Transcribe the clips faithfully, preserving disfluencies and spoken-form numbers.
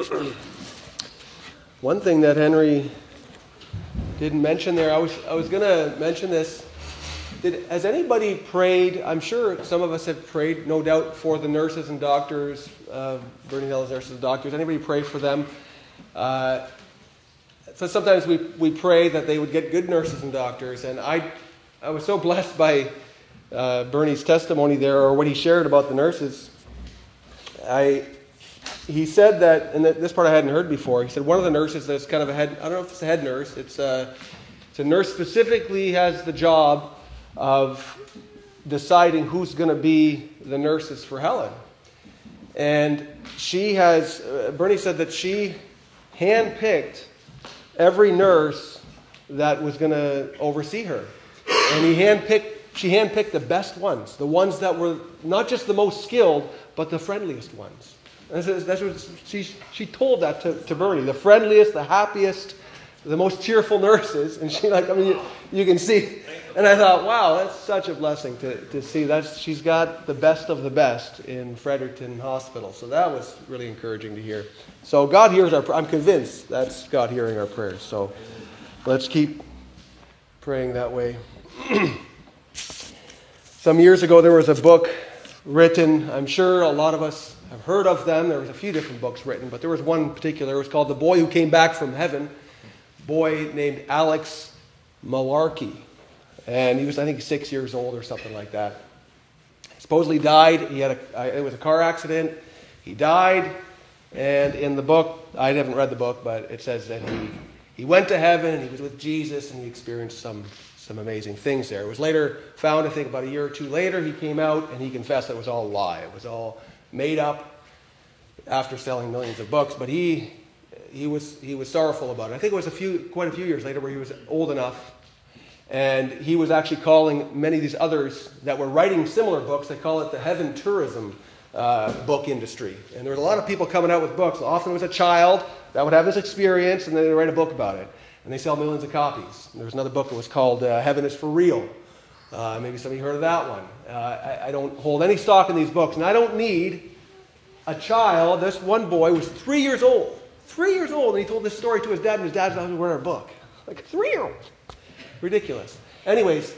One thing that Henry didn't mention there, I was I was going to mention this. Did, has anybody prayed? I'm sure some of us have prayed, no doubt, for the nurses and doctors, uh, Bernie Hill's nurses and doctors. Anybody pray for them? Uh, so sometimes we, we pray that they would get good nurses and doctors. And I I was so blessed by uh, Bernie's testimony there, or what he shared about the nurses. I he said that, and this part I hadn't heard before. He said one of the nurses that's kind of a head. I don't know if it's a head nurse. It's a, it's a nurse specifically has the job of deciding who's going to be the nurses for Helen. And she has, uh, Bernie said that she handpicked every nurse that was going to oversee her. And he handpicked, she handpicked the best ones, the ones that were not just the most skilled, but the friendliest ones. And that's, that's what she, she told that to, to Bernie, the friendliest, the happiest, the most cheerful nurses. And she like, I mean, you, you can see. And I thought, wow, that's such a blessing to, to see. That's, she's got the best of the best in Fredericton Hospital. So that was really encouraging to hear. So God hears our, I'm convinced that's God hearing our prayers. So let's keep praying that way. Some years ago, there was a book written. I'm sure a lot of us have heard of them. There was a few different books written, but there was one in particular. It was called The Boy Who Came Back from Heaven. A boy named Alex Malarkey. And he was, I think, six years old or something like that. Supposedly died. He had a, it was a car accident. He died. And in the book, I haven't read the book, but it says that he, he went to heaven and he was with Jesus and he experienced some, some amazing things there. It was later found, I think about a year or two later, he came out and he confessed that it was all a lie. It was all made up after selling millions of books. But he he was he was sorrowful about it. I think it was a few quite a few years later where he was old enough. And he was actually calling many of these others that were writing similar books, they call it the heaven tourism uh, book industry. And there was a lot of people coming out with books. Often it was a child that would have this experience and then they'd write a book about it. And they sell millions of copies. And there was another book that was called uh, Heaven is for Real. Uh, maybe some of you heard of that one. Uh, I, I don't hold any stock in these books. And I don't need a child. This one boy was three years old. Three years old. And he told this story to his dad. And his dad's not wearing a book. Like a three-year-old. Ridiculous. Anyways,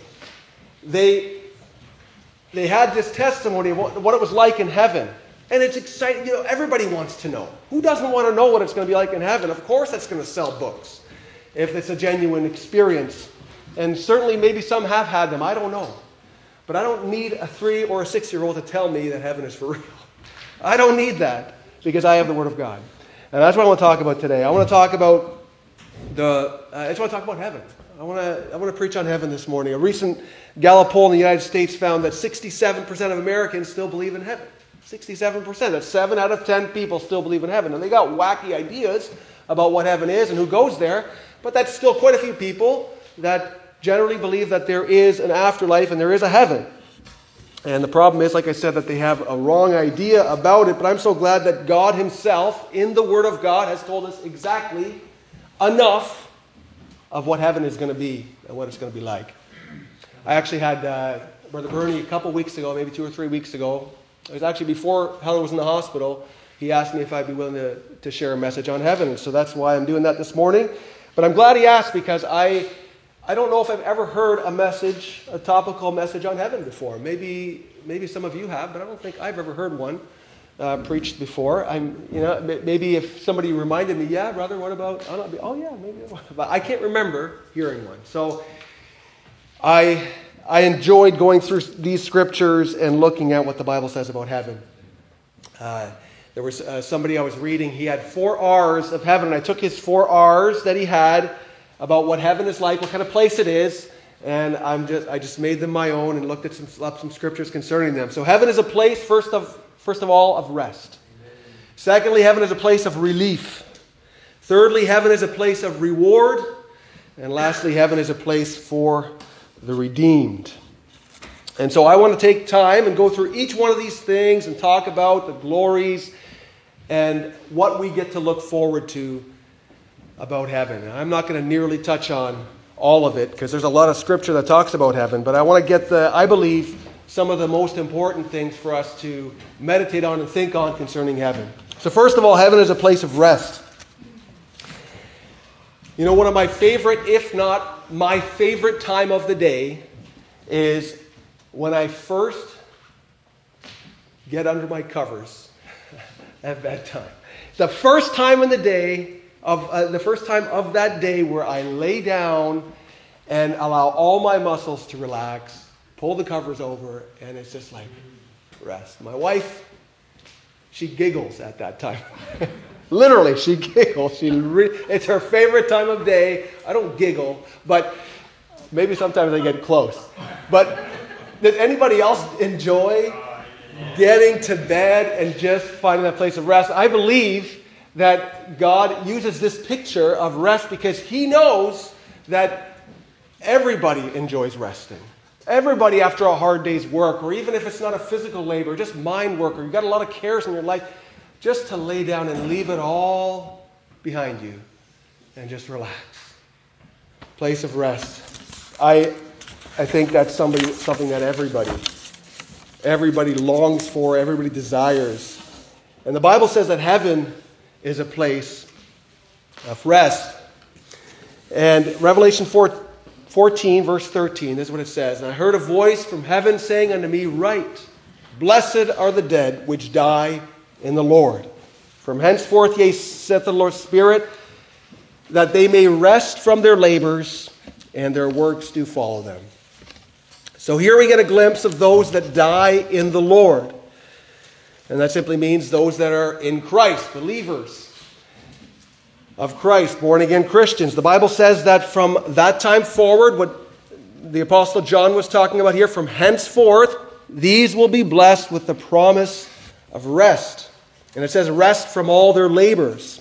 they they had this testimony of what, what it was like in heaven. And it's exciting. You know, everybody wants to know. Who doesn't want to know what it's going to be like in heaven? Of course that's going to sell books if it's a genuine experience. And certainly maybe some have had them. I don't know. But I don't need a three or a six-year-old to tell me that heaven is for real. I don't need that because I have the Word of God. And that's what I want to talk about today. I want to talk about the, uh, I just want to talk about heaven. I want to I want to preach on heaven this morning. A recent Gallup poll in the United States found that sixty-seven percent of Americans still believe in heaven. sixty-seven percent. That's seven out of ten people still believe in heaven. And they got wacky ideas about what heaven is and who goes there. But that's still quite a few people that generally believe that there is an afterlife and there is a heaven. And the problem is, like I said, that they have a wrong idea about it. But I'm so glad that God himself, in the Word of God, has told us exactly enough of what heaven is going to be and what it's going to be like. I actually had uh, Brother Bernie a couple weeks ago, maybe two or three weeks ago. It was actually before Helen was in the hospital. He asked me if I'd be willing to, to share a message on heaven. And so that's why I'm doing that this morning. But I'm glad he asked because I I don't know if I've ever heard a message, a topical message on heaven before. Maybe maybe some of you have, but I don't think I've ever heard one uh, preached before. I'm, you know, maybe if somebody reminded me, yeah, brother, what about? Oh, be, oh yeah, maybe. But I can't remember hearing one. So I I enjoyed going through these scriptures and looking at what the Bible says about heaven. Uh, there was uh, somebody I was reading. He had four R's of heaven, and I took his four R's that he had about what heaven is like, what kind of place it is, and I'm just I just made them my own and looked at some up some scriptures concerning them. So heaven is a place, first of first of all, of rest. Secondly, heaven is a place of relief. Thirdly, heaven is a place of reward. And lastly, heaven is a place for the redeemed. And so I want to take time and go through each one of these things and talk about the glories and what we get to look forward to about heaven. And I'm not going to nearly touch on all of it because there's a lot of scripture that talks about heaven. But I want to get the, I believe, some of the most important things for us to meditate on and think on concerning heaven. So first of all, heaven is a place of rest. You know, one of my favorite, if not my favorite time of the day is when I first get under my covers at bedtime. The first time in the day, of uh, the first time of that day where I lay down and allow all my muscles to relax, pull the covers over, and it's just like rest. My wife, she giggles at that time. Literally, she giggles. She re- it's her favorite time of day. I don't giggle, but maybe sometimes I get close. But does anybody else enjoy getting to bed and just finding that place of rest? I believe that God uses this picture of rest because He knows that everybody enjoys resting. Everybody after a hard day's work, or even if it's not a physical labor, just mind work, or you've got a lot of cares in your life, just to lay down and leave it all behind you and just relax. Place of rest. I I think that's somebody, something that everybody, everybody longs for, everybody desires. And the Bible says that heaven is a place of rest. And Revelation fourteen, verse thirteen, this is what it says. And I heard a voice from heaven saying unto me, Write, blessed are the dead which die in the Lord. From henceforth, yea, saith the Lord Spirit, that they may rest from their labors, and their works do follow them. So here we get a glimpse of those that die in the Lord. And that simply means those that are in Christ, believers of Christ, born-again Christians. The Bible says that from that time forward, what the Apostle John was talking about here, from henceforth, these will be blessed with the promise of rest. And it says rest from all their labors.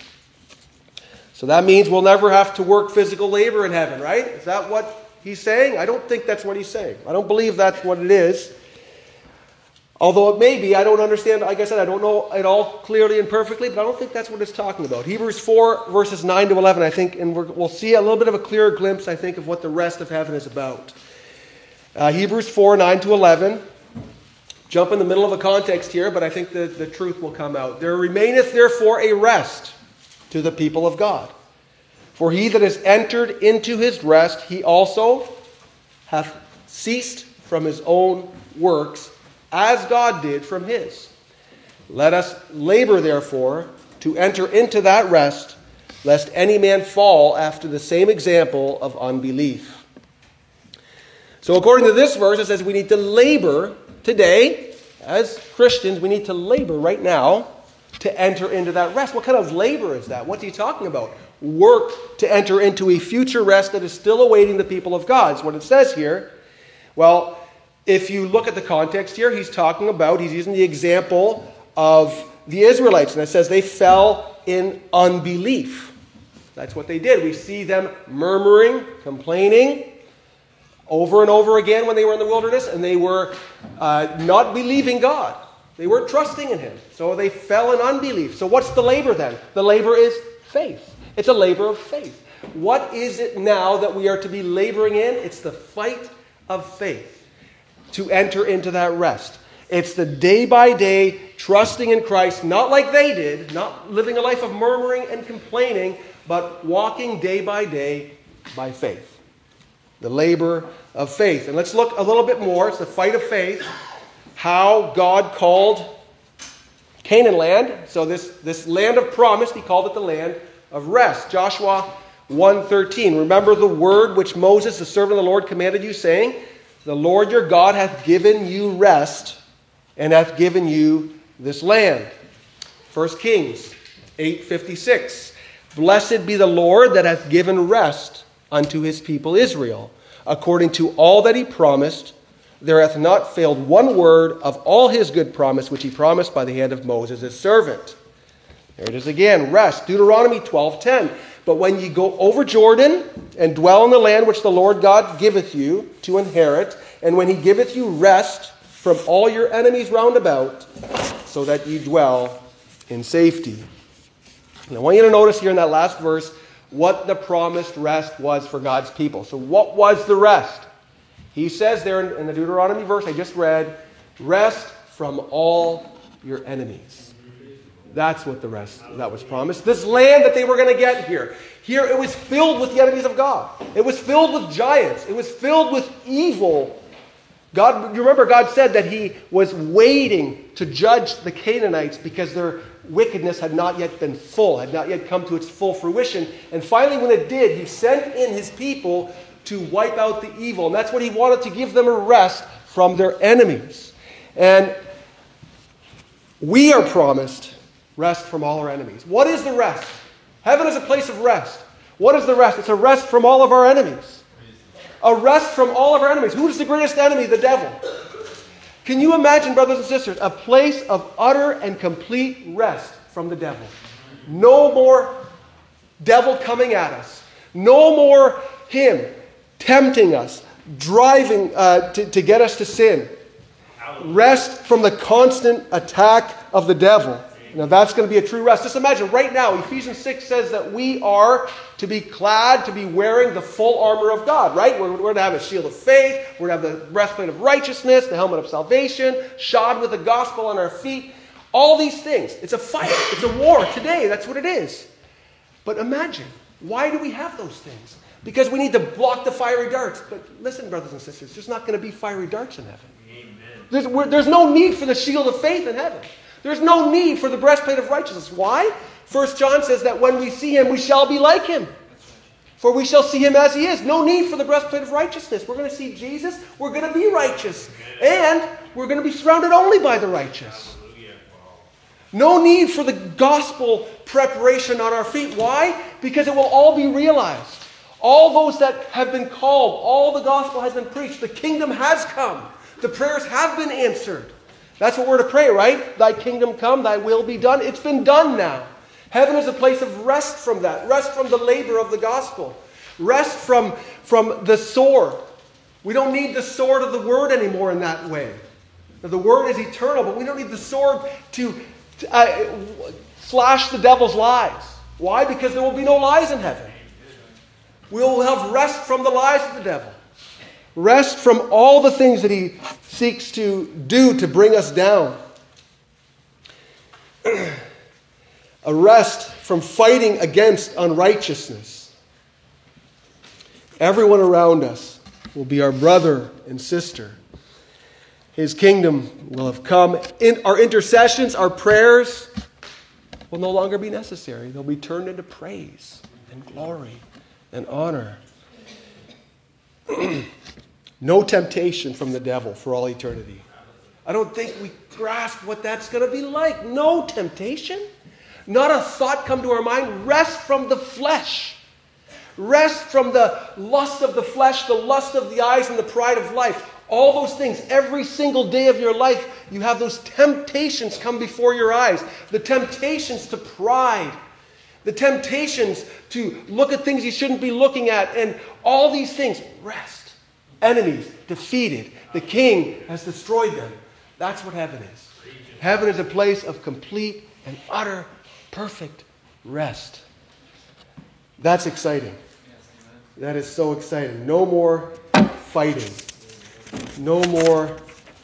So that means we'll never have to work physical labor in heaven, right? Is that what he's saying? I don't think that's what he's saying. I don't believe that's what it is. Although it may be, I don't understand, like I said, I don't know it all clearly and perfectly, but I don't think that's what it's talking about. Hebrews four, verses nine to eleven, I think, and we're, we'll see a little bit of a clearer glimpse, I think, of what the rest of heaven is about. Uh, Hebrews four, nine to eleven. Jump in the middle of a context here, but I think the, the truth will come out. There remaineth therefore a rest to the people of God. For he that has entered into his rest, he also hath ceased from his own works, as God did from his. Let us labor, therefore, to enter into that rest, lest any man fall after the same example of unbelief. So according to this verse, it says we need to labor today. As Christians, we need to labor right now to enter into that rest. What kind of labor is that? What's he talking about? Work to enter into a future rest that is still awaiting the people of God. That's what it says here. Well, if you look at the context here, he's talking about, he's using the example of the Israelites. And it says they fell in unbelief. That's what they did. We see them murmuring, complaining over and over again when they were in the wilderness. And they were uh, not believing God. They weren't trusting in him. So they fell in unbelief. So what's the labor then? The labor is faith. It's a labor of faith. What is it now that we are to be laboring in? It's the fight of faith to enter into that rest. It's the day-by-day trusting in Christ, not like they did, not living a life of murmuring and complaining, but walking day by day by faith. The labor of faith. And let's look a little bit more. It's the fight of faith. How God called Canaan land. So this, this land of promise, he called it the land of rest. Joshua one thirteen. Remember the word which Moses, the servant of the Lord, commanded you, saying, The Lord your God hath given you rest, and hath given you this land. First Kings eight fifty-six. Blessed be the Lord that hath given rest unto his people Israel. According to all that he promised, there hath not failed one word of all his good promise, which he promised by the hand of Moses his servant. There it is again, rest. Deuteronomy twelve ten. But when ye go over Jordan, and dwell in the land which the Lord God giveth you to inherit, and when he giveth you rest from all your enemies round about, so that ye dwell in safety. And I want you to notice here in that last verse what the promised rest was for God's people. So what was the rest? He says there in, in the Deuteronomy verse I just read, rest from all your enemies. That's what the rest that was promised. This land that they were going to get here. Here it was filled with the enemies of God. It was filled with giants. It was filled with evil. God, you remember God said that he was waiting to judge the Canaanites because their wickedness had not yet been full, had not yet come to its full fruition. And finally when it did, he sent in his people to wipe out the evil. And that's what he wanted, to give them a rest from their enemies. And we are promised rest from all our enemies. What is the rest? Heaven is a place of rest. What is the rest? It's a rest from all of our enemies. A rest from all of our enemies. Who is the greatest enemy? The devil. Can you imagine, brothers and sisters, a place of utter and complete rest from the devil? No more devil coming at us. No more him tempting us, driving uh, to, to get us to sin. Rest from the constant attack of the devil. Now that's going to be a true rest. Just imagine right now, Ephesians six says that we are to be clad, to be wearing the full armor of God, right? We're, we're going to have a shield of faith. We're going to have the breastplate of righteousness, the helmet of salvation, shod with the gospel on our feet. All these things. It's a fight. It's a war today. That's what it is. But imagine, why do we have those things? Because we need to block the fiery darts. But listen, brothers and sisters, there's not going to be fiery darts in heaven. Amen. There's, we're, there's no need for the shield of faith in heaven. There's no need for the breastplate of righteousness. Why? First John says that when we see him, we shall be like him. For we shall see him as he is. No need for the breastplate of righteousness. We're going to see Jesus. We're going to be righteous. And we're going to be surrounded only by the righteous. No need for the gospel preparation on our feet. Why? Because it will all be realized. All those that have been called, all the gospel has been preached. The kingdom has come. The prayers have been answered. That's what we're to pray, right? Thy kingdom come, thy will be done. It's been done now. Heaven is a place of rest from that. Rest from the labor of the gospel. Rest from, from the sword. We don't need the sword of the word anymore in that way. Now, the word is eternal, but we don't need the sword to, to uh, slash the devil's lies. Why? Because there will be no lies in heaven. We will have rest from the lies of the devil. Rest from all the things that he seeks to do to bring us down. A rest from fighting against unrighteousness. Everyone around us will be our brother and sister. His kingdom will have come. In our intercessions, our prayers will no longer be necessary. They'll be turned into praise and glory and honor. No temptation from the devil for all eternity. I don't think we grasp what that's going to be like. No temptation. Not a thought come to our mind. Rest from the flesh. Rest from the lust of the flesh, the lust of the eyes, and the pride of life. All those things, every single day of your life, you have those temptations come before your eyes. The temptations to pride. The temptations to look at things you shouldn't be looking at. And all these things, rest. Enemies defeated. The king has destroyed them. That's what heaven is. Heaven is a place of complete and utter, perfect rest. That's exciting. That is so exciting. No more fighting. No more.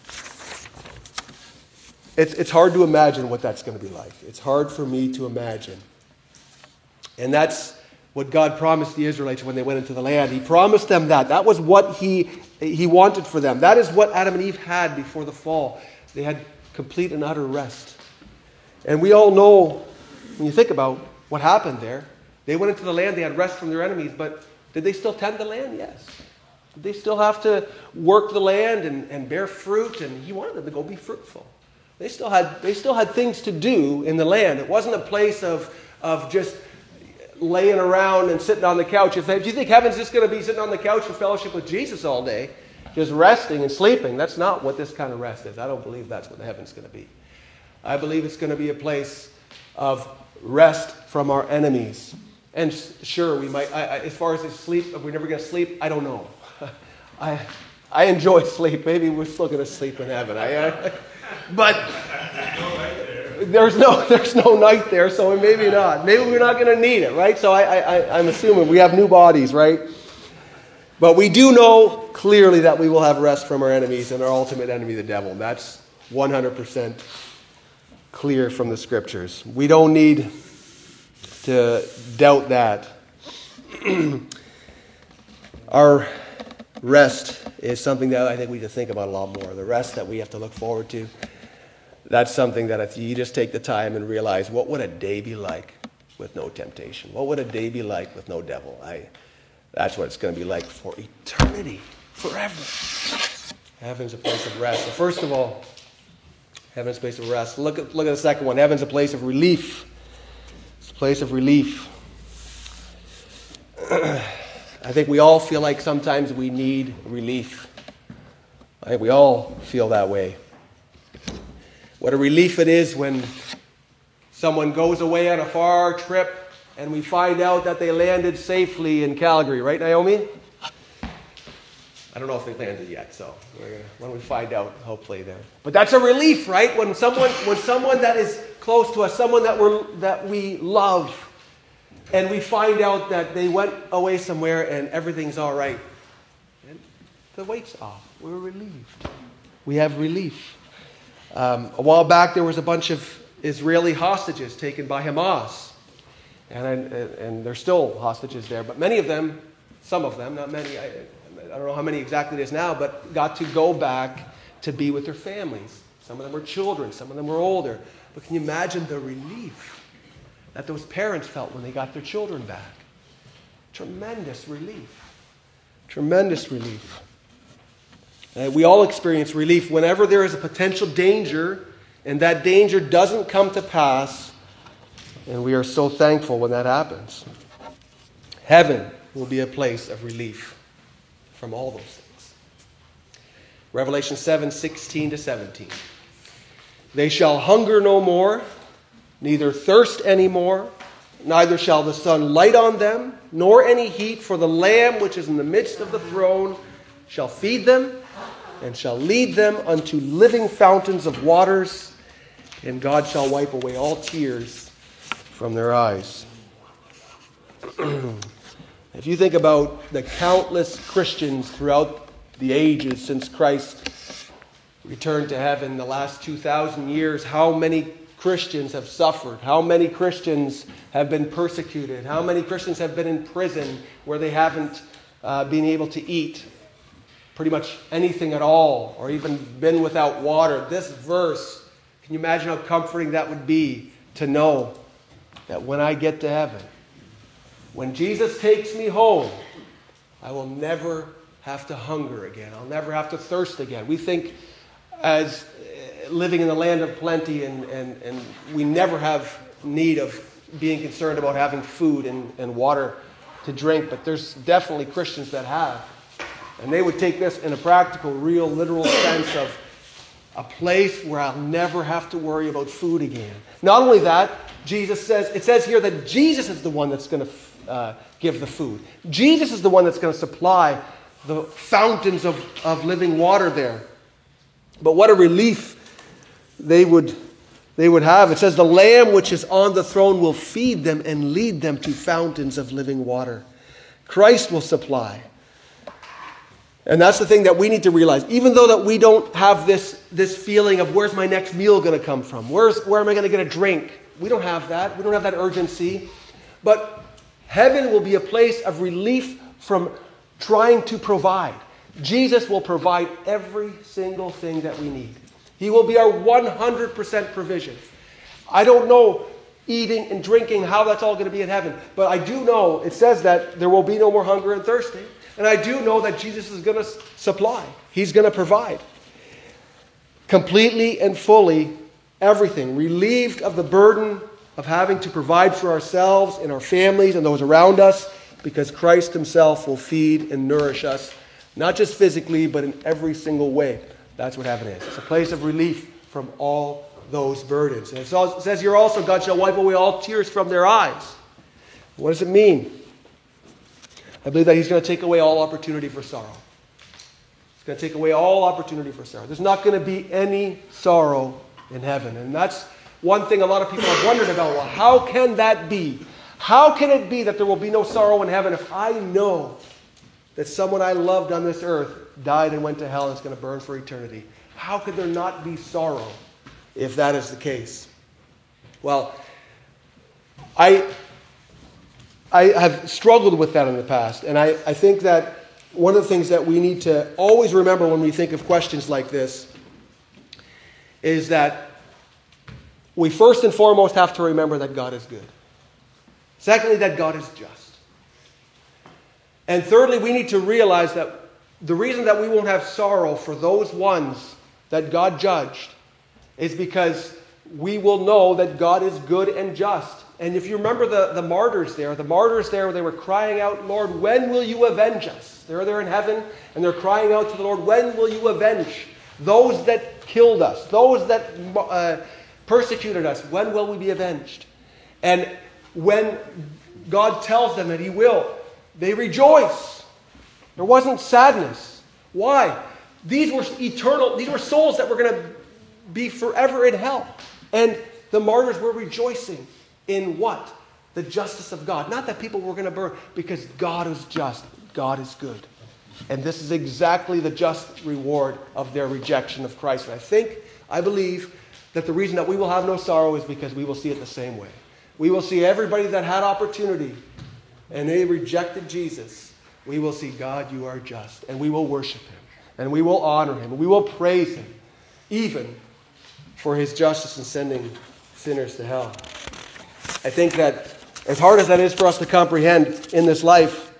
It's, it's hard to imagine what that's going to be like. It's hard for me to imagine. And that's what God promised the Israelites when they went into the land. He promised them that. That was what he, he wanted for them. That is what Adam and Eve had before the fall. They had complete and utter rest. And we all know, when you think about what happened there, they went into the land, they had rest from their enemies, but did they still tend the land? Yes. Did they still have to work the land and, and bear fruit? And he wanted them to go be fruitful. They still had, they still had things to do in the land. It wasn't a place of, of just laying around and sitting on the couch. If, if you think heaven's just going to be sitting on the couch and fellowship with Jesus all day, just resting and sleeping, that's not what this kind of rest is. I don't believe that's what heaven's going to be. I believe it's going to be a place of rest from our enemies. And sure, we might, I, I, as far as sleep, if we're never going to sleep, I don't know. I I enjoy sleep. Maybe we're still going to sleep in heaven. I, I, but there's no there's no night there, so maybe not. Maybe we're not going to need it, right? So I, I, I'm assuming we have new bodies, right? But we do know clearly that we will have rest from our enemies and our ultimate enemy, the devil. That's one hundred percent clear from the Scriptures. We don't need to doubt that. Our rest is something that I think we need to think about a lot more. The rest that we have to look forward to. That's something that if you just take the time and realize, what would a day be like with no temptation? What would a day be like with no devil? I, that's what it's going to be like for eternity, forever. Heaven's a place of rest. So first of all, heaven's a place of rest. Look at, look at the second one. Heaven's a place of relief. It's a place of relief. I think we all feel like sometimes we need relief. I think we all feel that way. What a relief it is when someone goes away on a far trip and we find out that they landed safely in Calgary. Right, Naomi? I don't know if they landed yet, so we're gonna, when we find out, hopefully there. But that's a relief, right? When someone, when someone that is close to us, someone that we're that we love, and we find out that they went away somewhere and everything's all right, and the weight's off. We're relieved. We have relief. Um, a while back, there was a bunch of Israeli hostages taken by Hamas, and and, and there's still hostages there. But many of them, some of them, not many. I, I don't know how many exactly it is now, but got to go back to be with their families. Some of them were children, some of them were older. But can you imagine the relief that those parents felt when they got their children back? Tremendous relief. Tremendous relief. Uh, we all experience relief whenever there is a potential danger, and that danger doesn't come to pass, and we are so thankful when that happens. Heaven will be a place of relief from all those things. Revelation seven, sixteen to seventeen. They shall hunger no more, neither thirst any more, neither shall the sun light on them, nor any heat, for the Lamb which is in the midst of the throne shall feed them, and shall lead them unto living fountains of waters, and God shall wipe away all tears from their eyes. If you think about the countless Christians throughout the ages since Christ returned to heaven, the last two thousand years, how many Christians have suffered? How many Christians have been persecuted? How many Christians have been in prison where they haven't uh, been able to eat pretty much anything at all, or even been without water? This verse, can you imagine how comforting that would be to know that when I get to heaven, when Jesus takes me home, I will never have to hunger again. I'll never have to thirst again. We think as living in the land of plenty, and, and, and we never have need of being concerned about having food and, and water to drink, but there's definitely Christians that have. And they would take this in a practical, real, literal sense of a place where I'll never have to worry about food again. Not only that, Jesus says, it says here that Jesus is the one that's going to uh, give the food. Jesus is the one that's going to supply the fountains of, of living water there. But what a relief they would, they would have. It says, the Lamb which is on the throne will feed them and lead them to fountains of living water. Christ will supply. And that's the thing that we need to realize. Even though that we don't have this, this feeling of where's my next meal going to come from? Where's, where am I going to get a drink? We don't have that. We don't have that urgency. But heaven will be a place of relief from trying to provide. Jesus will provide every single thing that we need. He will be our one hundred percent provision. I don't know eating and drinking, how that's all going to be in heaven. But I do know, it says that there will be no more hunger and thirsting. And I do know that Jesus is going to supply. He's going to provide. Completely and fully, everything. Relieved of the burden of having to provide for ourselves and our families and those around us, because Christ himself will feed and nourish us, not just physically, but in every single way. That's what heaven is. It's a place of relief from all those burdens. And it says here also, God shall wipe away all tears from their eyes. What does it mean? I believe that he's going to take away all opportunity for sorrow. He's going to take away all opportunity for sorrow. There's not going to be any sorrow in heaven. And that's one thing a lot of people have wondered about. Well, how can that be? How can it be that there will be no sorrow in heaven if I know that someone I loved on this earth died and went to hell and is going to burn for eternity? How could there not be sorrow if that is the case? Well, I, I have struggled with that in the past, and I, I think that one of the things that we need to always remember when we think of questions like this is that we first and foremost have to remember that God is good. Secondly, that God is just. And thirdly, we need to realize that the reason that we won't have sorrow for those ones that God judged is because we will know that God is good and just. And if you remember the, the martyrs there, the martyrs there, they were crying out, Lord, when will you avenge us? They're there in heaven, and they're crying out to the Lord, when will you avenge those that killed us, those that uh, persecuted us? When will we be avenged? And when God tells them that He will, they rejoice. There wasn't sadness. Why? These were eternal, these were souls that were going to be forever in hell. And the martyrs were rejoicing in what? The justice of God. Not that people were going to burn, because God is just. God is good. And this is exactly the just reward of their rejection of Christ. And I think, I believe, that the reason that we will have no sorrow is because we will see it the same way. We will see everybody that had opportunity and they rejected Jesus. We will see, God, you are just. And we will worship Him. And we will honor Him. And we will praise Him. Even for His justice in sending sinners to hell. I think that as hard as that is for us to comprehend in this life,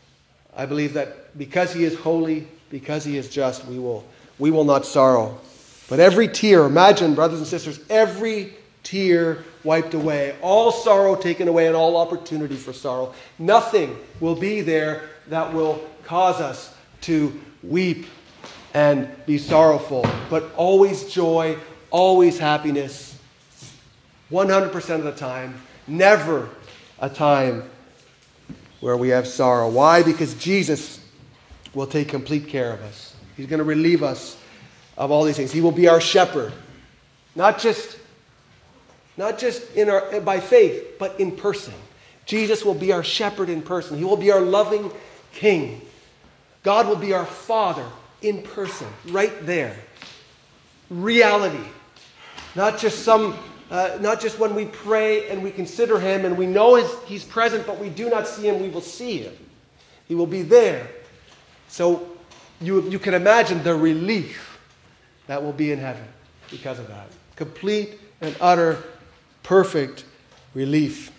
I believe that because He is holy, because He is just, we will, we will not sorrow. But every tear, imagine, brothers and sisters, every tear wiped away, all sorrow taken away, and all opportunity for sorrow. Nothing will be there that will cause us to weep and be sorrowful, but always joy, always happiness, one hundred percent of the time. Never a time where we have sorrow. Why? Because Jesus will take complete care of us. He's going to relieve us of all these things. He will be our shepherd. Not just, not just in our, by faith, but in person. Jesus will be our shepherd in person. He will be our loving King. God will be our Father in person, right there. Reality. Not just some... Uh, not just when we pray and we consider Him and we know his, He's present, but we do not see Him, we will see Him. He will be there. So you, you can imagine the relief that will be in heaven because of that. Complete and utter, perfect relief.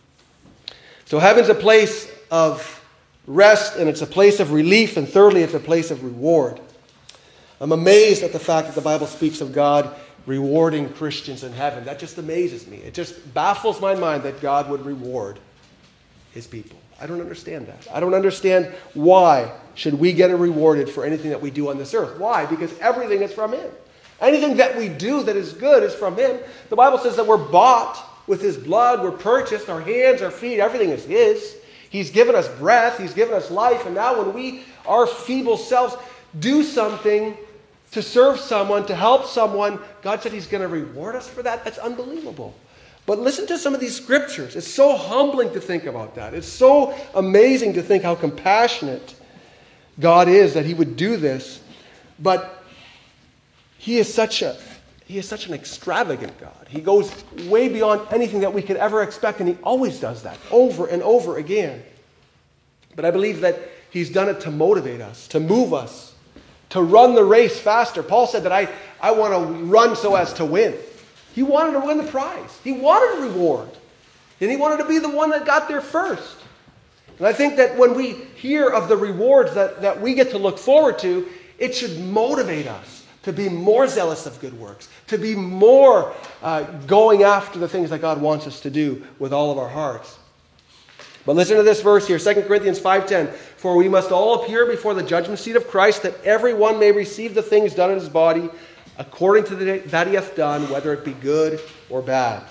So heaven's a place of rest, and it's a place of relief, and thirdly, it's a place of reward. I'm amazed at the fact that the Bible speaks of God rewarding Christians in heaven. That just amazes me. It just baffles my mind that God would reward His people. I don't understand that. I don't understand why should we get rewarded for anything that we do on this earth. Why? Because everything is from Him. Anything that we do that is good is from Him. The Bible says that we're bought with His blood. We're purchased. Our hands, our feet, everything is His. He's given us breath. He's given us life. And now when we, our feeble selves, do something to serve someone, to help someone, God said He's going to reward us for that. That's unbelievable. But listen to some of these scriptures. It's so humbling to think about that. It's so amazing to think how compassionate God is that He would do this. But He is such a He is such an extravagant God. He goes way beyond anything that we could ever expect, and He always does that over and over again. But I believe that He's done it to motivate us, to move us, to run the race faster. Paul said that I, I want to run so as to win. He wanted to win the prize. He wanted a reward. And he wanted to be the one that got there first. And I think that when we hear of the rewards that, that we get to look forward to, it should motivate us to be more zealous of good works, to be more uh, going after the things that God wants us to do with all of our hearts. But listen to this verse here, Second Corinthians five ten. For we must all appear before the judgment seat of Christ, that every one may receive the things done in his body, according to the, that he hath done, whether it be good or bad.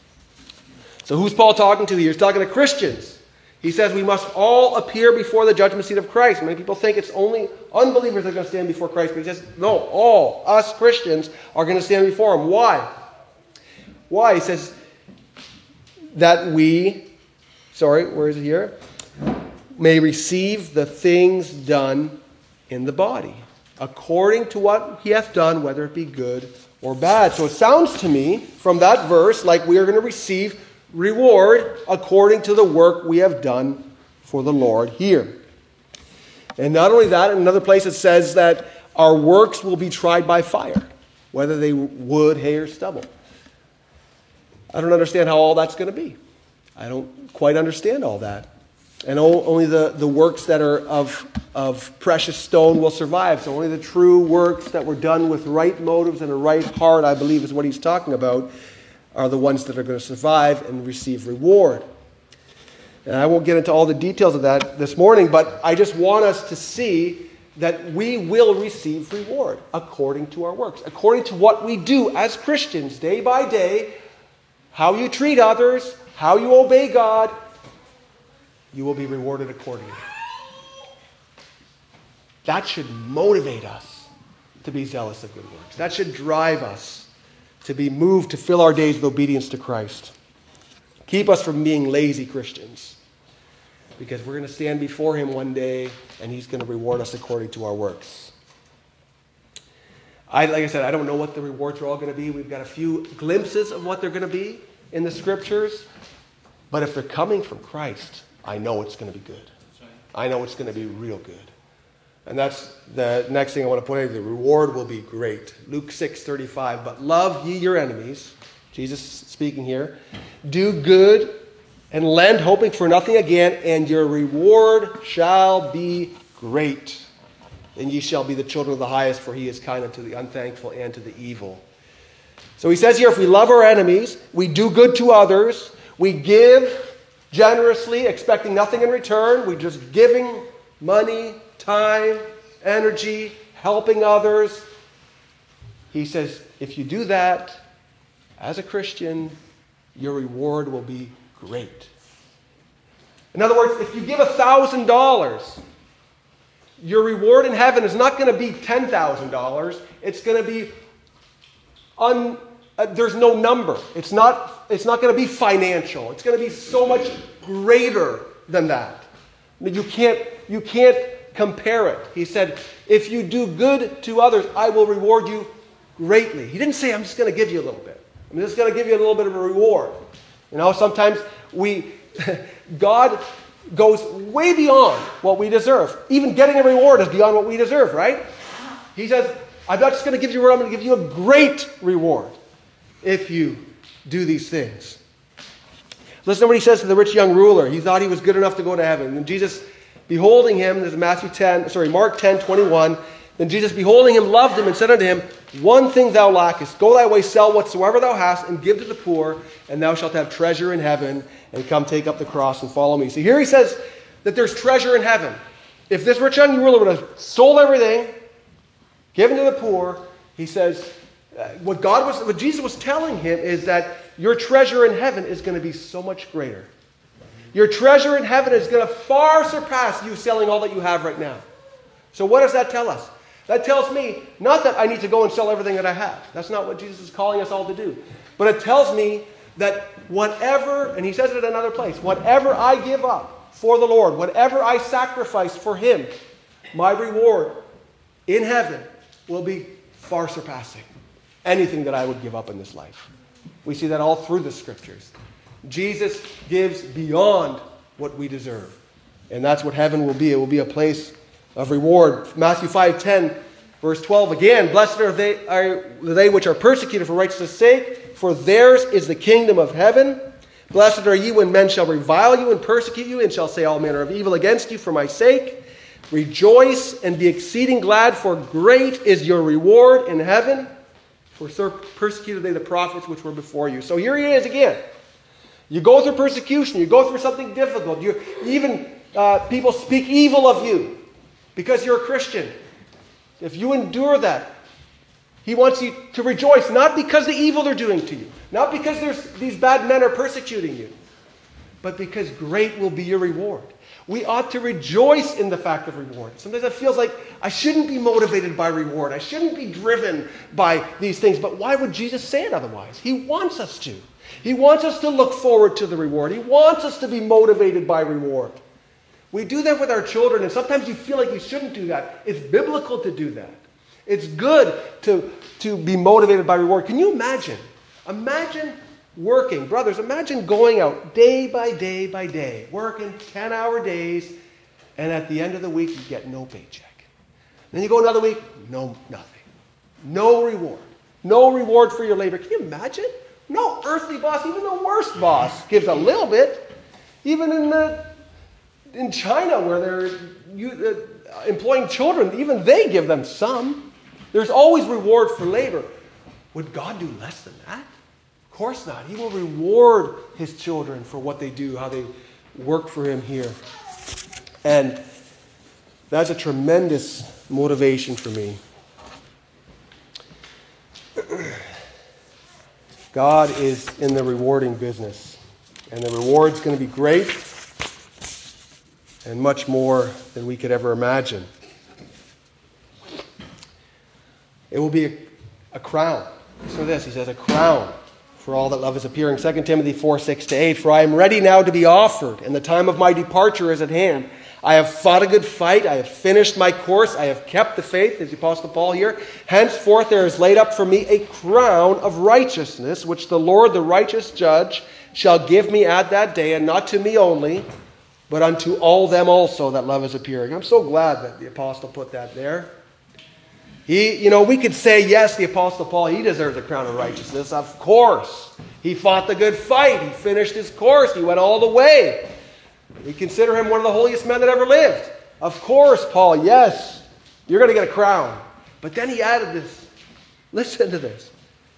So who's Paul talking to here? He's talking to Christians. He says we must all appear before the judgment seat of Christ. Many people think it's only unbelievers that are going to stand before Christ. But he says, no, all us Christians are going to stand before Him. Why? Why? He says that we... Sorry, where is it here? May receive the things done in the body, according to what He hath done, whether it be good or bad. So it sounds to me from that verse like we are going to receive reward according to the work we have done for the Lord here. And not only that, in another place it says that our works will be tried by fire, whether they wood, hay, or stubble. I don't understand how all that's going to be. I don't quite understand all that. And only the, the works that are of, of precious stone will survive. So only the true works that were done with right motives and a right heart, I believe is what he's talking about, are the ones that are going to survive and receive reward. And I won't get into all the details of that this morning, but I just want us to see that we will receive reward according to our works, according to what we do as Christians day by day, how you treat others, how you obey God, you will be rewarded accordingly. That should motivate us to be zealous of good works. That should drive us to be moved to fill our days with obedience to Christ. Keep us from being lazy Christians. Because we're going to stand before him one day and he's going to reward us according to our works. I, like I said, I don't know what the rewards are all going to be. We've got a few glimpses of what they're going to be in the scriptures. But if they're coming from Christ, I know it's going to be good. I know it's going to be real good. And that's the next thing I want to point out. The reward will be great. Luke six thirty-five. But love ye your enemies. Jesus speaking here. Do good and lend, hoping for nothing again, and your reward shall be great. And ye shall be the children of the highest, for he is kind unto the unthankful and to the evil. So he says here, if we love our enemies, we do good to others, we give generously, expecting nothing in return, we're just giving money, time, energy, helping others. He says, if you do that, as a Christian, your reward will be great. In other words, if you give one thousand dollars, your reward in heaven is not going to be ten thousand dollars. It's going to be, un, uh, there's no number. It's not, it's not going to be financial. It's going to be so much greater than that. You can't, you can't compare it. He said, if you do good to others, I will reward you greatly. He didn't say, I'm just going to give you a little bit. I'm just going to give you a little bit of a reward. You know, sometimes we, God goes way beyond what we deserve. Even getting a reward is beyond what we deserve, right? He says, I'm not just going to give you a reward, I'm going to give you a great reward if you do these things. Listen to what he says to the rich young ruler. He thought he was good enough to go to heaven. And Jesus, beholding him, this is Matthew ten, sorry, Mark ten twenty-one. Then Jesus, beholding him, loved him, and said unto him, one thing thou lackest, go thy way, sell whatsoever thou hast, and give to the poor, and thou shalt have treasure in heaven, and come take up the cross and follow me. So here he says that there's treasure in heaven. If this rich young ruler would have sold everything, given to the poor, he says, uh, what God was, what Jesus was telling him is that your treasure in heaven is going to be so much greater. Your treasure in heaven is going to far surpass you selling all that you have right now. So what does that tell us? That tells me, not that I need to go and sell everything that I have. That's not what Jesus is calling us all to do. But it tells me that whatever, and he says it in another place, whatever I give up for the Lord, whatever I sacrifice for him, my reward in heaven will be far surpassing anything that I would give up in this life. We see that all through the scriptures. Jesus gives beyond what we deserve. And that's what heaven will be. It will be a place of reward. Matthew five ten, verse twelve, again, blessed are they, are they which are persecuted for righteousness' sake, for theirs is the kingdom of heaven. Blessed are ye when men shall revile you and persecute you, and shall say all manner of evil against you for my sake. Rejoice and be exceeding glad, for great is your reward in heaven. For so persecuted they the prophets which were before you. So here he is again. You go through persecution, you go through something difficult, you even uh, people speak evil of you because you're a Christian. If you endure that, he wants you to rejoice, not because the evil they're doing to you, not because there's, these bad men are persecuting you, but because great will be your reward. We ought to rejoice in the fact of reward. Sometimes it feels like I shouldn't be motivated by reward. I shouldn't be driven by these things. But why would Jesus say it otherwise? He wants us to. He wants us to look forward to the reward. He wants us to be motivated by reward. We do that with our children, and sometimes you feel like you shouldn't do that. It's biblical to do that. It's good to, to be motivated by reward. Can you imagine? Imagine working. Brothers, imagine going out day by day by day, working ten-hour days, and at the end of the week, you get no paycheck. Then you go another week, no, nothing. No reward. No reward for your labor. Can you imagine? No earthly boss, even the worst boss, gives a little bit. Even in the, in China, where they're you, uh, employing children, even they give them some. There's always reward for labor. Would God do less than that? Of course not. He will reward his children for what they do, how they work for him here. And that's a tremendous motivation for me. God is in the rewarding business. And the reward's going to be great and much more than we could ever imagine. It will be a, a crown. Listen to this. He says, a crown for all that love is appearing. Second Timothy four, six to eight. For I am ready now to be offered, and the time of my departure is at hand. I have fought a good fight. I have finished my course. I have kept the faith, as the Apostle Paul here. Henceforth there is laid up for me a crown of righteousness, which the Lord, the righteous judge, shall give me at that day, and not to me only, but unto all them also that love is appearing. I'm so glad that the Apostle put that there. He, you know, we could say, yes, the Apostle Paul, he deserves a crown of righteousness. Of course. He fought the good fight. He finished his course. He went all the way. We consider him one of the holiest men that ever lived. Of course, Paul, yes, you're going to get a crown. But then he added this. Listen to this.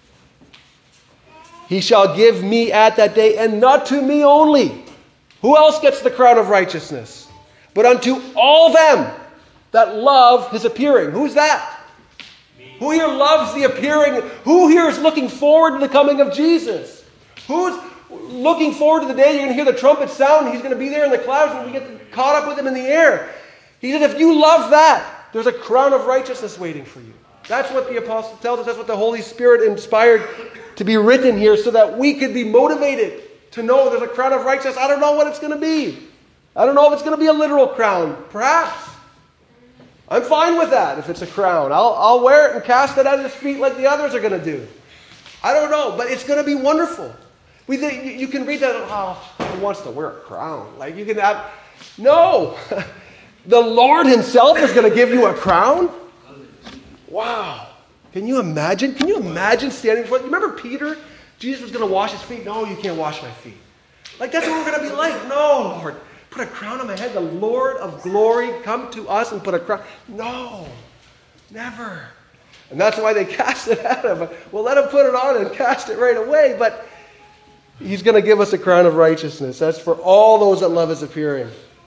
He shall give me at that day, and not to me only. Who else gets the crown of righteousness? But unto all them that love his appearing. Who's that? Me. Who here loves the appearing? Who here is looking forward to the coming of Jesus? Who's looking forward to the day you're going to hear the trumpet sound? He's going to be there in the clouds and we get caught up with him in the air. He said, if you love that, there's a crown of righteousness waiting for you. That's what the apostle tells us. That's what the Holy Spirit inspired to be written here, so that we could be motivated to know there's a crown of righteousness. I don't know what it's going to be. I don't know if it's going to be a literal crown. Perhaps. I'm fine with that if it's a crown. I'll, I'll wear it and cast it at his feet like the others are going to do. I don't know, but it's going to be wonderful. We think, you can read that, oh, who wants to wear a crown? Like you can have, no. The Lord himself is going to give you a crown? Wow. Can you imagine? Can you imagine standing before, you remember Peter? Jesus was going to wash his feet. No, you can't wash my feet. Like that's what we're going to be like. No, Lord. Put a crown on my head. The Lord of glory come to us and put a crown. No. Never. And that's why they cast it at him. Well, let him put it on and cast it right away. But he's going to give us a crown of righteousness. That's for all those that love his appearing.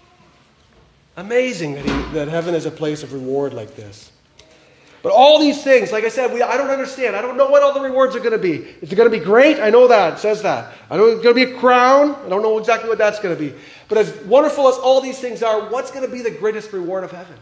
Amazing that, he, that heaven is a place of reward like this. But all these things, like I said, we, I don't understand. I don't know what all the rewards are going to be. Is it going to be great? I know that. It says that. I know it's going to be a crown. I don't know exactly what that's going to be. But as wonderful as all these things are, what's going to be the greatest reward of heaven?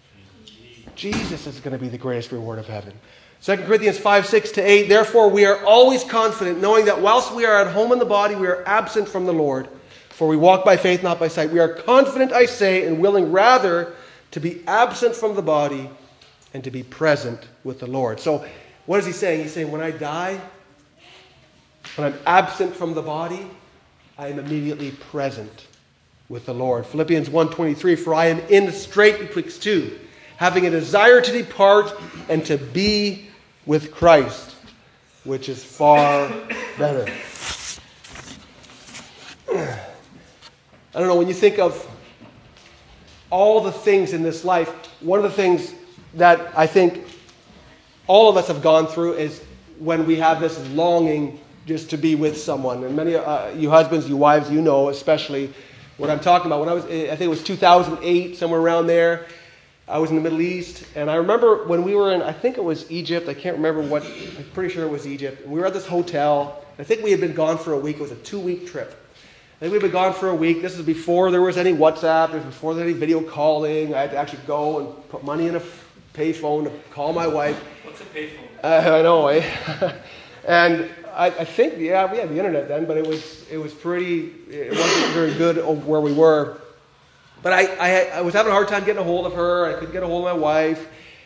Jesus is going to be the greatest reward of heaven. Second Corinthians five, six to eight. Therefore, we are always confident, knowing that whilst we are at home in the body, we are absent from the Lord. For we walk by faith, not by sight. We are confident, I say, and willing rather to be absent from the body and to be present with the Lord. So what is he saying? He's saying when I die, when I'm absent from the body, I am immediately present with the Lord. Philippians one twenty-three, for I am in the strait betwixt two, having a desire to depart and to be with Christ, which is far better. I don't know, when you think of all the things in this life, one of the things that I think all of us have gone through is when we have this longing just to be with someone. And many uh, you husbands, you wives, you know especially what I'm talking about. When I was, I think it was two thousand eight, somewhere around there, I was in the Middle East. And I remember when we were in, I think it was Egypt. I can't remember what, I'm pretty sure it was Egypt. And we were at this hotel. I think we had been gone for a week. It was a two-week trip. I think we'd been gone for a week. This is before there was any WhatsApp. It was before there was any video calling. I had to actually go and put money in a payphone to call my wife. What's a payphone? Uh, I know, eh? And I, I think, yeah, we had the internet then, but it was it was pretty, it wasn't very good of where we were. But I, I, I was having a hard time getting a hold of her. I couldn't get a hold of my wife.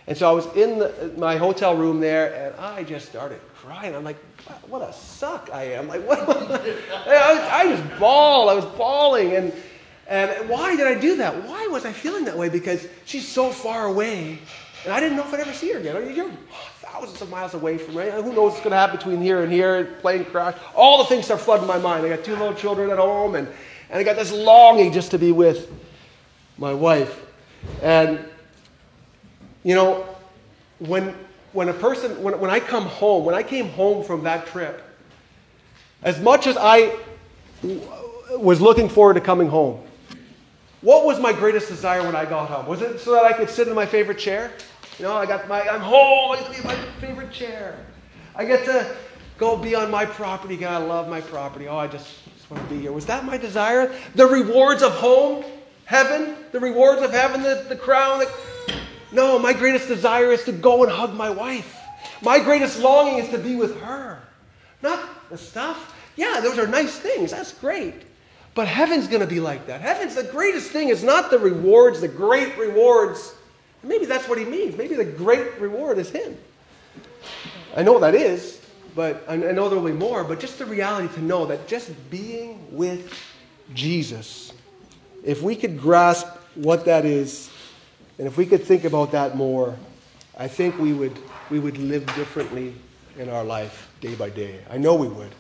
And so I was in the, my hotel room there, and I just started crying. I'm like, what a suck I am. Like, what? I, I just bawled. I was bawling. And, and why did I do that? Why was I feeling that way? Because she's so far away, and I didn't know if I'd ever see her again. I mean, you're thousands of miles away from her. Who knows what's going to happen between here and here, plane crash. All the things start flooding my mind. I got two little children at home, and, and I got this longing just to be with my wife. And you know, when when a person, when, when I come home, when I came home from that trip, as much as I w- was looking forward to coming home, what was my greatest desire when I got home? Was it so that I could sit in my favorite chair? You know, I got my, I'm home, I get to be in my favorite chair. I get to go be on my property again. I love my property. Oh, I just, just want to be here. Was that my desire? The rewards of home, heaven, the rewards of heaven, the, the crown, the, no, my greatest desire is to go and hug my wife. My greatest longing is to be with her. Not the stuff. Yeah, those are nice things. That's great. But heaven's going to be like that. Heaven's the greatest thing. It's not the rewards, the great rewards. Maybe that's what he means. Maybe the great reward is him. I know what that is, but I know there will be more. But just the reality to know that just being with Jesus, if we could grasp what that is, and if we could think about that more, I think we would we would live differently in our life day by day. I know we would.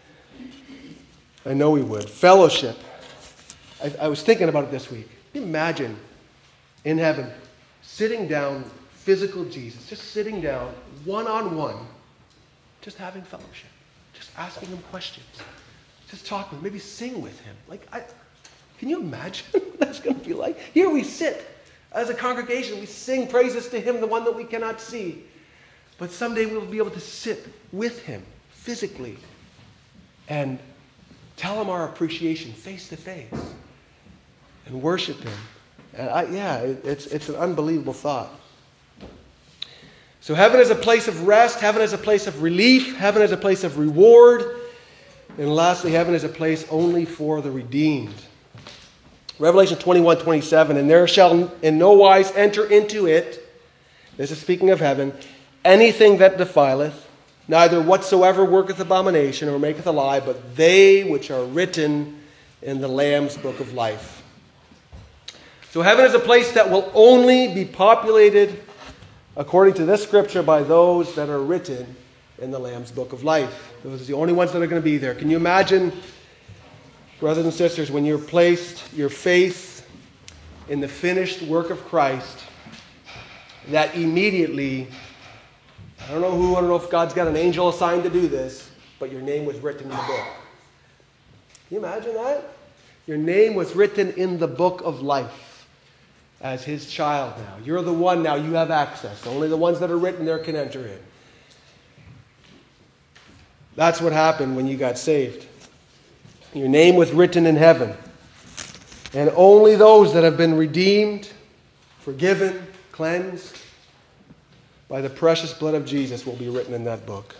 I know we would. Fellowship. I, I was thinking about it this week. Imagine in heaven, sitting down, physical Jesus, just sitting down, one-on-one, just having fellowship, just asking him questions, just talking, maybe sing with him. Like, I, can you imagine what that's going to be like? Here we sit. As a congregation, we sing praises to him, the one that we cannot see. But someday we'll be able to sit with him physically and tell him our appreciation face to face and worship him. And I, yeah, it, it's, it's an unbelievable thought. So heaven is a place of rest. Heaven is a place of relief. Heaven is a place of reward. And lastly, heaven is a place only for the redeemed. Revelation twenty-one twenty-seven, and there shall in no wise enter into it, this is speaking of heaven, anything that defileth, neither whatsoever worketh abomination or maketh a lie, but they which are written in the Lamb's book of life. So heaven is a place that will only be populated, according to this scripture, by those that are written in the Lamb's book of life. Those are the only ones that are going to be there. Can you imagine, brothers and sisters, when you're placed your faith in the finished work of Christ, that immediately, I don't know who, I don't know if God's got an angel assigned to do this, but your name was written in the book. Can you imagine that? Your name was written in the book of life as his child now. You're the one now, you have access. Only the ones that are written there can enter in. That's what happened when you got saved. Your name was written in heaven. And only those that have been redeemed, forgiven, cleansed by the precious blood of Jesus will be written in that book.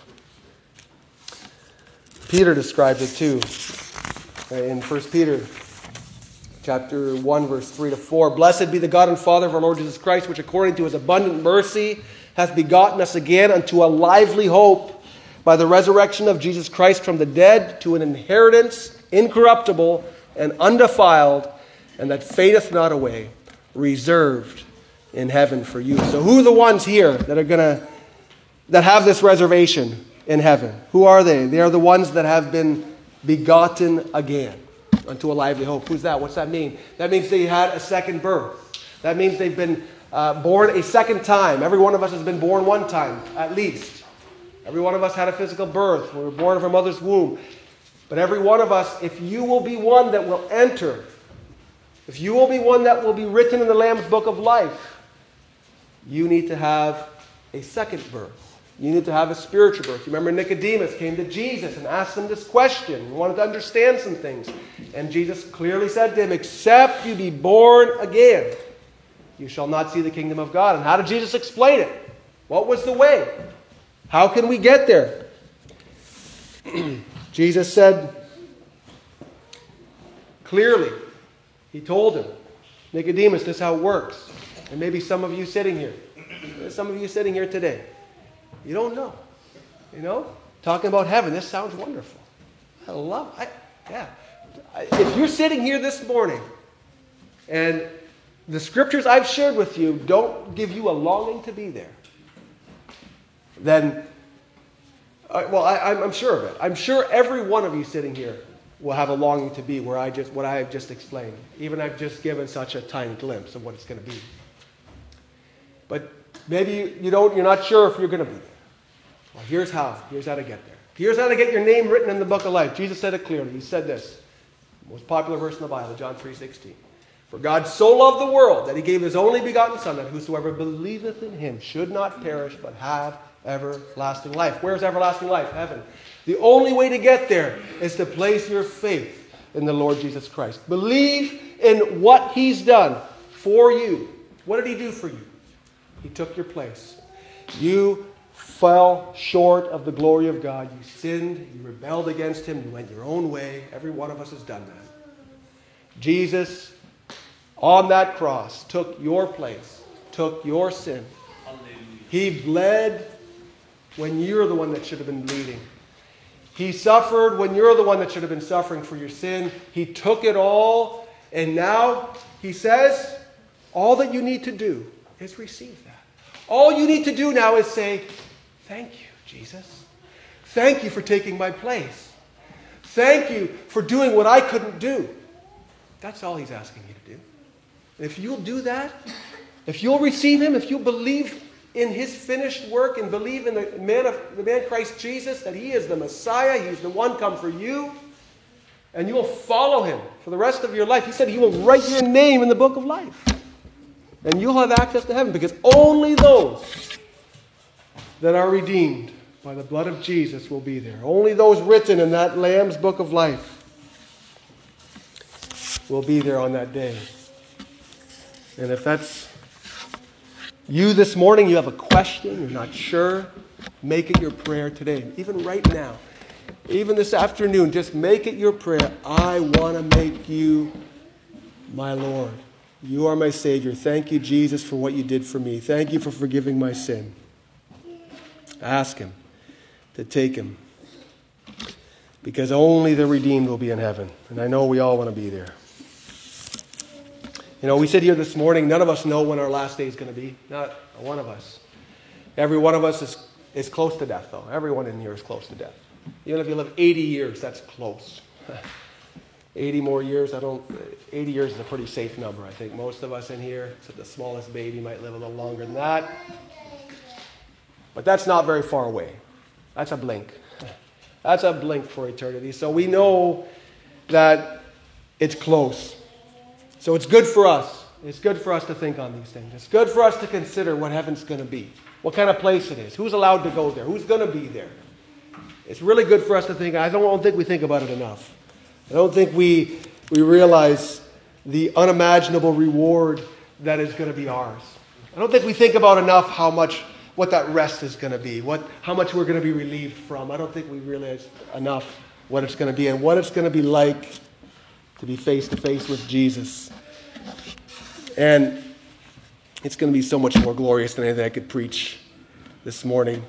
Peter describes it too. In First Peter chapter one, verse three to four. Blessed be the God and Father of our Lord Jesus Christ, which according to his abundant mercy hath begotten us again unto a lively hope by the resurrection of Jesus Christ from the dead, to an inheritance incorruptible and undefiled, and that fadeth not away, reserved in heaven for you. So who are the ones here that are gonna that have this reservation in heaven? Who are they? They are the ones that have been begotten again unto a lively hope. Who's that? What's that mean? That means they had a second birth. That means they've been uh, born a second time. Every one of us has been born one time, at least. Every one of us had a physical birth. We were born of our mother's womb. But every one of us, if you will be one that will enter, if you will be one that will be written in the Lamb's book of life, you need to have a second birth. You need to have a spiritual birth. You remember Nicodemus came to Jesus and asked him this question. He wanted to understand some things. And Jesus clearly said to him, except you be born again, you shall not see the kingdom of God. And how did Jesus explain it? What was the way? How can we get there? Jesus said clearly, he told him, Nicodemus, this is how it works. And maybe some of you sitting here, There's some of you sitting here today. You don't know. You know? Talking about heaven. This sounds wonderful. I love it. I, yeah. I, if you're sitting here this morning and the scriptures I've shared with you don't give you a longing to be there, then, uh, well, I, I'm sure of it. I'm sure every one of you sitting here will have a longing to be where I just, what I have just explained. Even I've just given such a tiny glimpse of what it's going to be. But maybe you, you don't, you're not sure if you're going to be there. Well, here's how. Here's how to get there. Here's how to get your name written in the book of life. Jesus said it clearly. He said this. Most popular verse in the Bible, John three sixteen. For God so loved the world that he gave his only begotten Son, that whosoever believeth in him should not perish, but have everlasting life. Where's everlasting life? Heaven. The only way to get there is to place your faith in the Lord Jesus Christ. Believe in what he's done for you. What did he do for you? He took your place. You fell short of the glory of God. You sinned. You rebelled against him. You went your own way. Every one of us has done that. Jesus, on that cross, took your place, took your sin. He bled when you're the one that should have been bleeding. He suffered when you're the one that should have been suffering for your sin. He took it all, and now he says, all that you need to do is receive that. All you need to do now is say, thank you, Jesus. Thank you for taking my place. Thank you for doing what I couldn't do. That's all he's asking you to do. If you'll do that, if you'll receive him, if you'll believe in his finished work and believe in the man of the man Christ Jesus, that he is the Messiah, he's the one come for you, and you will follow him for the rest of your life. He said he will write your name in the book of life. And you'll have access to heaven, because only those that are redeemed by the blood of Jesus will be there. Only those written in that Lamb's book of life will be there on that day. And if that's you this morning, you have a question, you're not sure, make it your prayer today. Even right now, even this afternoon, just make it your prayer. I want to make you my Lord. You are my Savior. Thank you, Jesus, for what you did for me. Thank you for forgiving my sin. Ask him to take him, because only the redeemed will be in heaven. And I know we all want to be there. You know, we sit here this morning, none of us know when our last day is going to be. Not one of us. Every one of us is, is close to death, though. Everyone in here is close to death. Even if you live eighty years, that's close. eighty more years, I don't, eighty years is a pretty safe number, I think. Most of us in here, except the smallest baby, might live a little longer than that. But that's not very far away. That's a blink. That's a blink for eternity. So we know that it's close. So it's good for us. It's good for us to think on these things. It's good for us to consider what heaven's going to be. What kind of place it is. Who's allowed to go there. Who's going to be there. It's really good for us to think. I don't think we think about it enough. I don't think we, we realize the unimaginable reward that is going to be ours. I don't think we think about enough how much, what that rest is going to be, what, how much we're going to be relieved from. I don't think we realize enough what it's going to be and what it's going to be like to be face to face with Jesus. And it's going to be so much more glorious than anything I could preach this morning.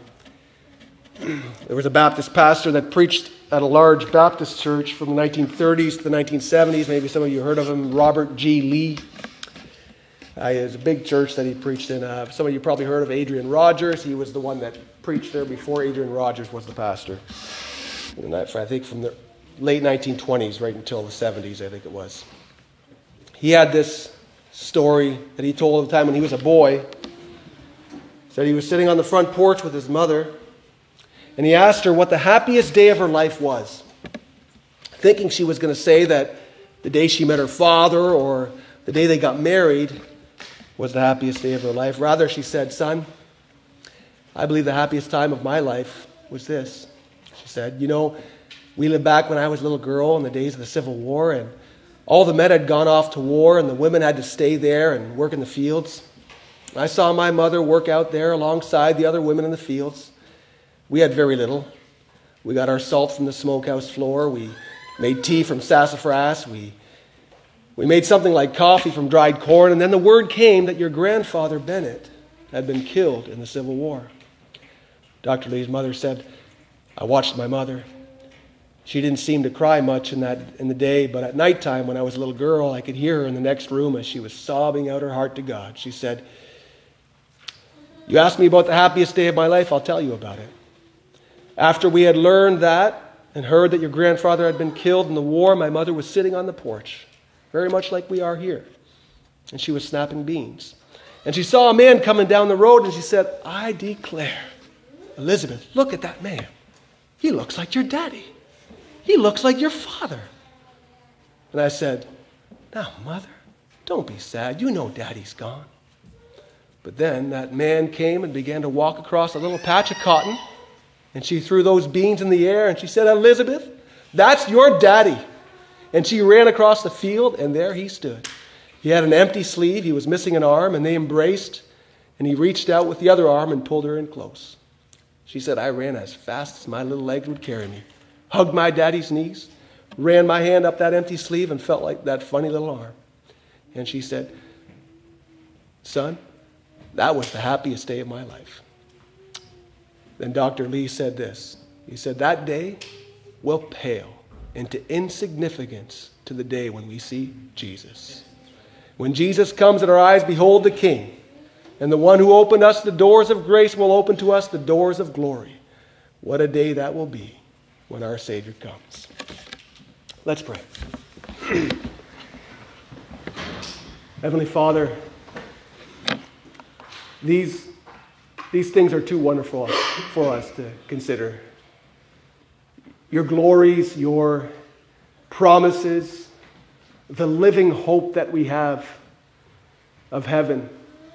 There was a Baptist pastor that preached at a large Baptist church from the nineteen thirties to the nineteen seventies. Maybe some of you heard of him, Robert G. Lee. Uh, it was a big church that he preached in. Uh, some of you probably heard of Adrian Rogers. He was the one that preached there before Adrian Rogers was the pastor. And that, I think from the late nineteen twenties right until the seventies, I think it was. He had this story that he told at the time when he was a boy. He said he was sitting on the front porch with his mother, and he asked her what the happiest day of her life was, thinking she was going to say that the day she met her father or the day they got married was the happiest day of her life. Rather, she said, "Son, I believe the happiest time of my life was this." She said, "You know, we lived back when I was a little girl in the days of the Civil War, and all the men had gone off to war, and the women had to stay there and work in the fields. I saw my mother work out there alongside the other women in the fields. We had very little. We got our salt from the smokehouse floor. We made tea from sassafras. We, we made something like coffee from dried corn. And then the word came that your grandfather, Bennett, had been killed in the Civil War. Doctor Lee's mother said, I watched my mother. She didn't seem to cry much in that in the day, but at nighttime when I was a little girl, I could hear her in the next room as she was sobbing out her heart to God. She said, you asked me about the happiest day of my life, I'll tell you about it. After we had learned that and heard that your grandfather had been killed in the war, my mother was sitting on the porch, very much like we are here. And she was snapping beans. And she saw a man coming down the road and she said, I declare, Elizabeth, look at that man. He looks like your daddy. He looks like your father. And I said, now, Mother, don't be sad. You know Daddy's gone. But then that man came and began to walk across a little patch of cotton, and she threw those beans in the air, and she said, Elizabeth, that's your daddy. And she ran across the field, and there he stood. He had an empty sleeve. He was missing an arm, and they embraced, and he reached out with the other arm and pulled her in close. She said, I ran as fast as my little legs would carry me, hugged my daddy's knees, ran my hand up that empty sleeve, and felt like that funny little arm. And she said, son, that was the happiest day of my life. Then Doctor Lee said this. He said, that day will pale into insignificance to the day when we see Jesus. When Jesus comes and our eyes behold the King, and the one who opened us the doors of grace will open to us the doors of glory. What a day that will be when our Savior comes. Let's pray. Heavenly Father, these, these things are too wonderful for us to consider. Your glories, your promises, the living hope that we have of heaven.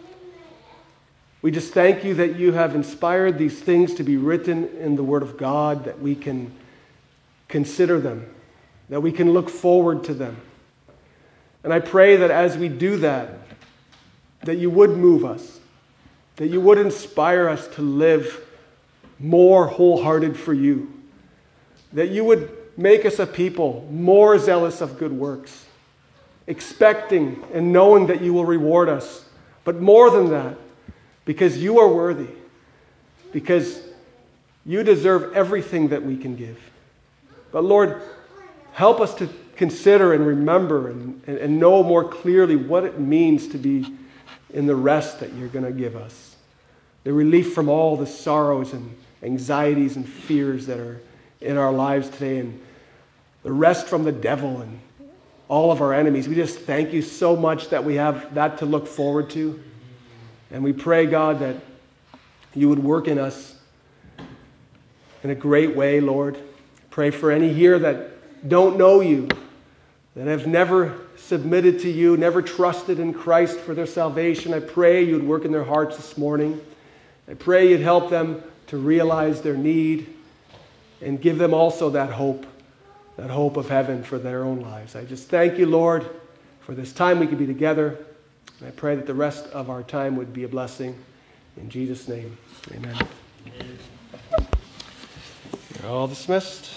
We just thank you that you have inspired these things to be written in the Word of God, that we can consider them, that we can look forward to them. And I pray that as we do that, that you would move us, that you would inspire us to live more wholehearted for you, that you would make us a people more zealous of good works, expecting and knowing that you will reward us, but more than that, because you are worthy, because you deserve everything that we can give. But Lord, help us to consider and remember and, and, and know more clearly what it means to be in the rest that you're going to give us. The relief from all the sorrows and anxieties and fears that are in our lives today, and the rest from the devil and all of our enemies. We just thank you so much that we have that to look forward to. And we pray, God, that you would work in us in a great way, Lord. Pray for any here that don't know you, that have never submitted to you, never trusted in Christ for their salvation. I pray you'd work in their hearts this morning. I pray you'd help them to realize their need and give them also that hope, that hope of heaven for their own lives. I just thank you, Lord, for this time we could be together. And I pray that the rest of our time would be a blessing. In Jesus' name, amen. You're all dismissed.